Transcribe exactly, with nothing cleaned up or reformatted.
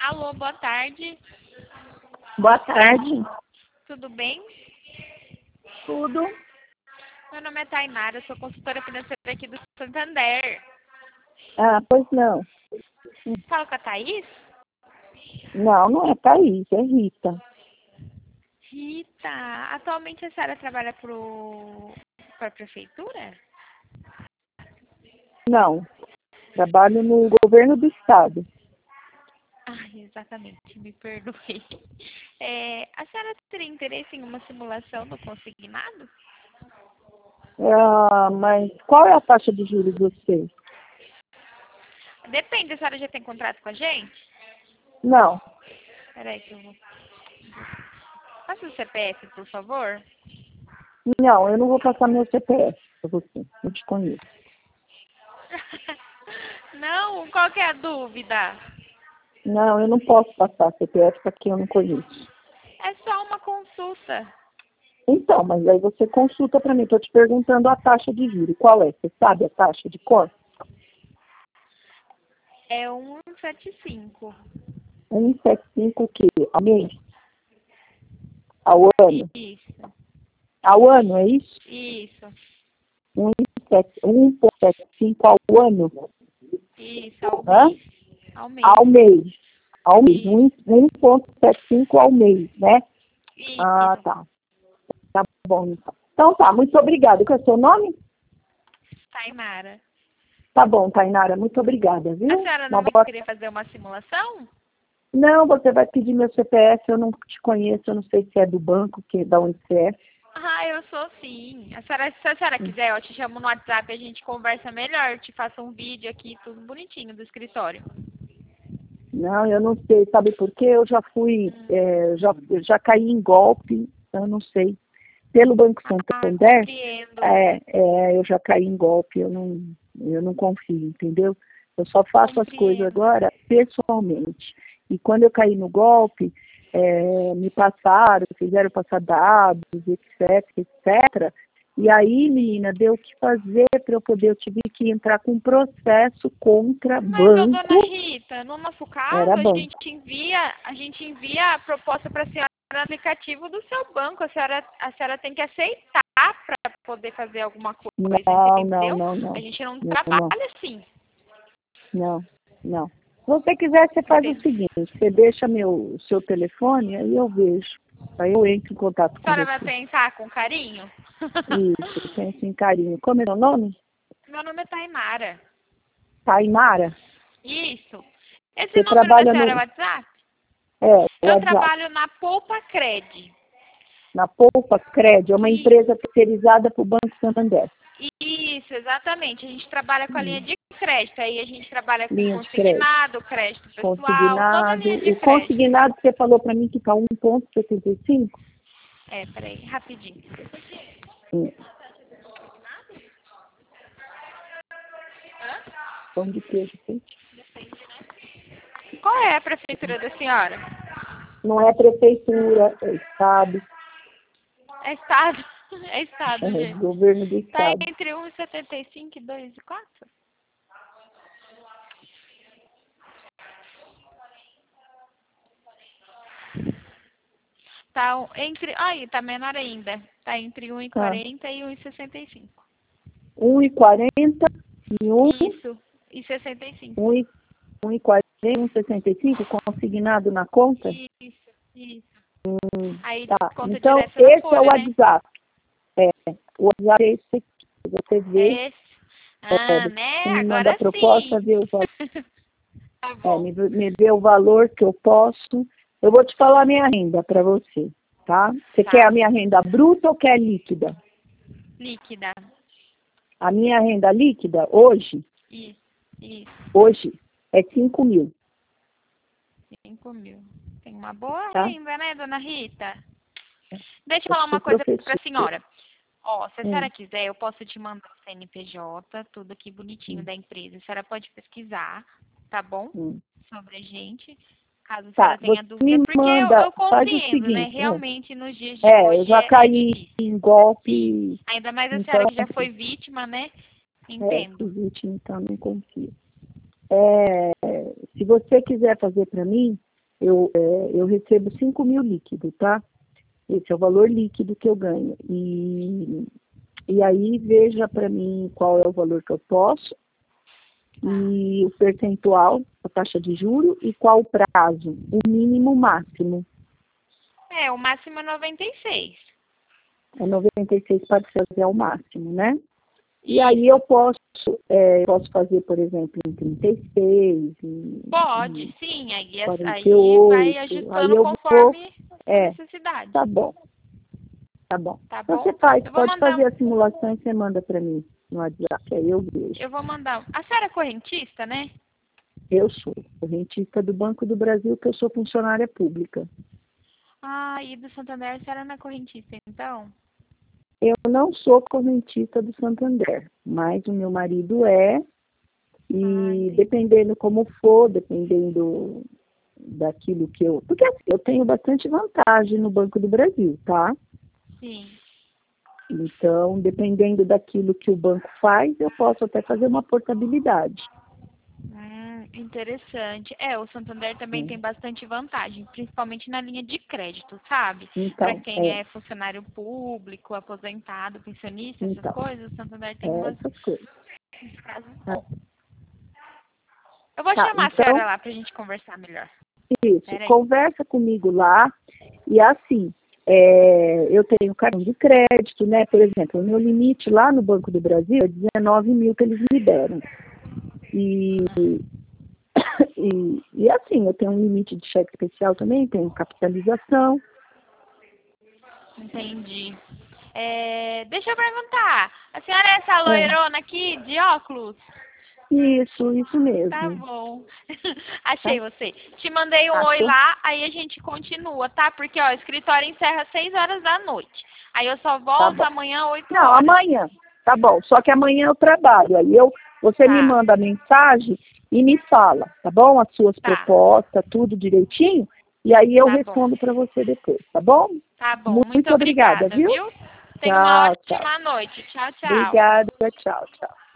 Alô, boa tarde. Boa tarde. Tudo bem? Tudo? Meu nome é Tainara, eu sou consultora financeira aqui do Santander. Ah, pois não. Fala com a Thaís? Não, não é Thaís, é Rita. Rita, atualmente a senhora trabalha para a prefeitura? Não, trabalho no governo do estado. Ai, exatamente, me perdoe. É, a senhora teria interesse em uma simulação do consignado? Ah, mas qual é a taxa de juros de vocês? Depende, a senhora já tem contrato com a gente? Não, Peraí que eu vou... Passa o C P F, por favor. não, eu não vou passar meu C P F para você, não te conheço. Não, qual que é a dúvida? Não, eu não posso passar C P F para quem eu não conheço. É só uma consulta. Então, mas aí você consulta para mim, estou te perguntando a taxa de juros. Qual é? Você sabe a taxa de cor? É um sete cinco. um vírgula setenta e cinco o quê? Ao mês? Ao ano? Isso, Ao ano, é isso? isso, um vírgula setenta e cinco ao ano? isso, ao Hã? mês. Ao mês. Ao mês. Ao mês. Isso, um vírgula setenta e cinco ao mês, né? Ah, isso. tá. Tá bom, então. Então tá, muito obrigada. Qual é o seu nome? Tainara. Tá bom, Tainara, muito obrigada, A viu? senhora Uma não vai boa... querer fazer uma simulação? Não, você vai pedir meu C P F, eu não te conheço, eu não sei se é do banco, que da onde você é. Ah, eu sou sim. A senhora, se a senhora quiser, eu te chamo no WhatsApp e a gente conversa melhor. Eu te faço um vídeo aqui, tudo bonitinho do escritório. Não, eu não sei, sabe por quê? Eu já fui, Hum. é, já, eu já caí em golpe, eu não sei. Pelo Banco Ah, Santander, compreendo. é, é, eu já caí em golpe, eu não, eu não confio, entendeu? Eu só faço as coisas Compreendo. agora pessoalmente. E quando eu caí no golpe, é, me passaram, fizeram passar dados, etc, etcétera. E aí, menina, deu o que fazer para eu poder, eu tive que entrar com um processo contra Mas, ô, dona banco, Rita, no nosso caso, era a banco. gente envia, a gente envia a proposta para a senhora no aplicativo do seu banco. A senhora, a senhora tem que aceitar para poder fazer alguma coisa, Não, não, entendeu? não, A não, gente não não, não, trabalha assim. não, não. Se você quiser, você faz o Entende? seguinte, você deixa meu, seu telefone, aí eu vejo. Aí eu entro em contato A com senhora vai você. pensar com carinho? Isso, eu penso em carinho. Como é o nome? Meu nome é Tainara. Tainara? Isso. Esse Você número da trabalha senhora é no... WhatsApp? É, Eu WhatsApp. trabalho na Poupa Cred. Na Poupa Cred, é uma E empresa terceirizada para o Banco Santander. isso, exatamente. A gente trabalha com a linha Hum, de crédito. Aí a gente trabalha com linha de crédito. consignado, crédito pessoal, toda a Consignado. linha de O crédito. consignado, você falou para mim que está um vírgula setenta e cinco? É, peraí, rapidinho. Hum, Hã? pão de queijo, sim. Qual é a prefeitura da senhora? Não é prefeitura, é estado, É estado. É estado, é gente. governo do Tá estado. entre um e setenta e cinco e dois e quatro? Tá um- entre. Aí, tá menor ainda. Tá entre um e Ah, quarenta e um e sessenta e cinco. um e quarenta e um, Isso. E sessenta e cinco. um e um e quarenta e um e sessenta e cinco consignado na conta? Isso, isso. Hum, Aí tá. desconta Então, direto na esse é o folha, né? WhatsApp. É, o WhatsApp é esse aqui. Você vê, É esse. é, Ah, você né? me manda a Agora proposta, sim. vê o, val- Tá é, bom. me, me vê o valor que eu posso. Eu vou te falar a minha renda para você, tá? Você quer a Tá. minha renda bruta ou quer líquida? Líquida. A minha renda líquida hoje, Isso, isso. hoje é cinco mil, Cinco mil. Tem uma boa tá? renda, né, dona Rita? Deixa eu Eu falar sou uma coisa pra professora. senhora. Ó, se a Hum, senhora quiser, eu posso te mandar o C N P J, tudo aqui bonitinho hum, da empresa. A senhora pode pesquisar, tá bom? hum. Sobre a gente, caso a Tá, senhora você tenha dúvida. me Porque eu, manda, eu faz o compreendo, né? seguinte, é, Realmente, nos dias de é, eu hoje já é, é caí difícil. em Sim. golpe, Ainda mais a então, senhora que já assim, foi vítima, né? é, Entendo. fui vítima, então não confio. É, se você quiser fazer para mim, eu, é, eu recebo cinco mil líquido, tá? Esse é o valor líquido que eu ganho. E, e aí, veja para mim qual é o valor que eu posso, e o percentual, a taxa de juro, e qual o prazo, o mínimo, o máximo. É, o máximo é noventa e seis. É noventa e seis parcelas é o máximo, né? E aí eu posso, é, posso fazer, por exemplo, em trinta e seis, em, Pode, em sim. Aí, quarenta aí e oito, vai aí ajustando eu vou, conforme a é, necessidade. tá bom, tá bom. Tá Então você bom? faz, Eu vou pode mandar. fazer a simulação e você manda para mim no WhatsApp, aí eu vejo. Eu vou mandar. A senhora é correntista, né? Eu sou correntista do Banco do Brasil, que eu sou funcionária pública. Ah, e do Santander a senhora não é correntista, então? Eu não sou correntista do Santander, mas o meu marido é, e Ah, dependendo como for, dependendo daquilo que eu... Porque assim, eu tenho bastante vantagem no Banco do Brasil, tá? sim. Então, dependendo daquilo que o banco faz, eu posso até fazer uma portabilidade. Hum, interessante. É, o Santander também Sim. tem bastante vantagem, principalmente na linha de crédito, sabe? Para Então, quem é, é funcionário público, aposentado, pensionista, essas então, coisas, o Santander tem é umas, essas coisas. uns casos Tá, bons. Eu vou tá, chamar a então, senhora lá pra gente conversar melhor. isso, Peraí. conversa comigo lá, e assim, é, eu tenho cartão de crédito, né? Por exemplo, o meu limite lá no Banco do Brasil é dezenove mil que eles me deram. E, e, e assim, eu tenho um limite de cheque especial também, tenho capitalização. Entendi. É, deixa eu perguntar. A senhora é essa É, loirona aqui, de óculos? isso, isso Tá mesmo. bom. Tá? Achei você. Te mandei um oi Achou? lá, aí a gente continua, tá? Porque, ó, o escritório encerra às seis horas da noite. Aí eu só Tá volto bom. amanhã às oito Não, horas. amanhã. Tá bom. Só que amanhã eu trabalho. Aí eu, você me Tá, manda a mensagem e me fala, tá bom? As suas tá, propostas, tudo direitinho. E aí eu tá bom. respondo para você depois, tá bom? Tá bom. Muito Muito obrigada, obrigada, viu? viu? Tenha uma Tchau, tchau. ótima noite. Tchau, tchau. Obrigada, tchau, tchau.